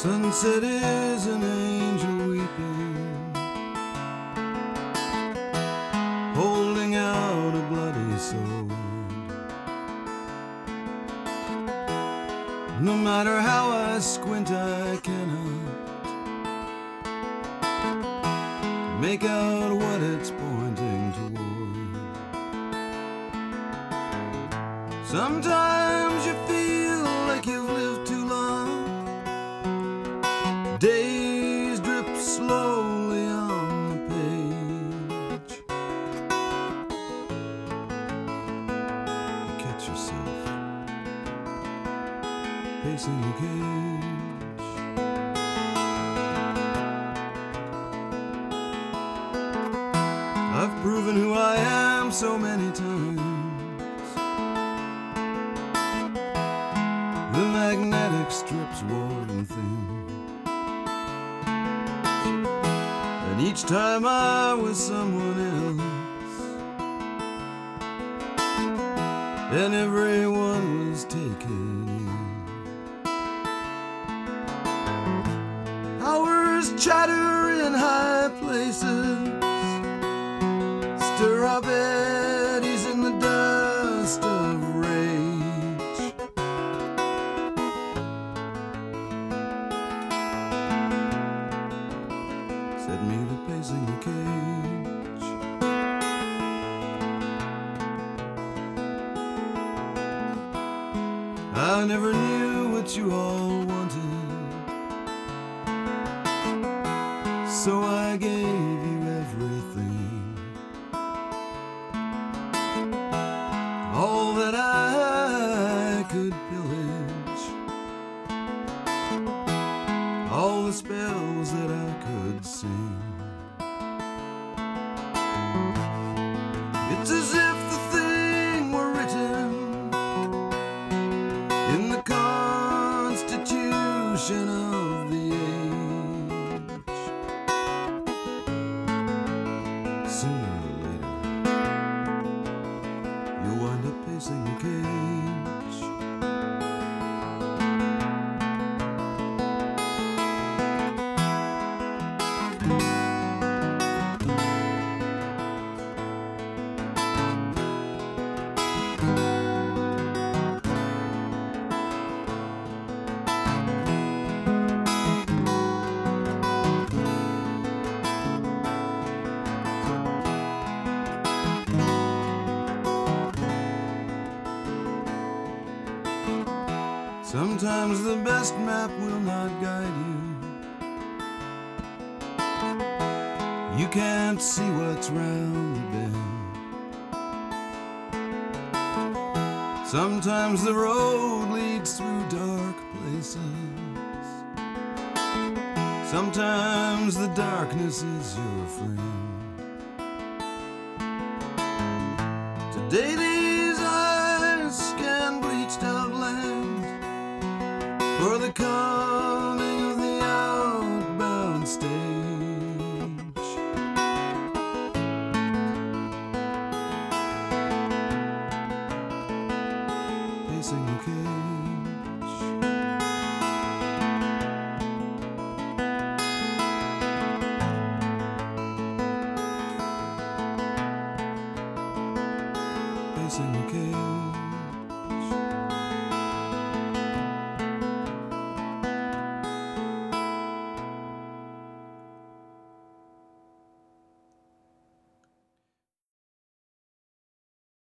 Sunset is an angel weeping, holding out a bloody sword. No matter how I squint, I cannot make out what it's pointing toward. Sometimes you feel like you've lived too long. Days drip slowly on the page. You catch yourself pacing the cage. I've proven who I am so many times. The magnetic strips worn thin, and each time I was someone else, and everyone was taken in. Hours chatter in high places, stir up eddies in the dust of rage. Set me to pacing the cage. I never knew what you all wanted, so I gave you everything, all that I could pillage, all the spells that I could sing. It's as if the thing were written in the constitution of the age. Sooner or later, you'll wind up pacing the cage. Sometimes the best map will not guide you. You can't see what's round the bend. Sometimes the road leads through dark places. Sometimes the darkness is your friend. Today these eyes scan bleached out land for the coming of the outbound stage. Pacing the cage. Pacing the cage.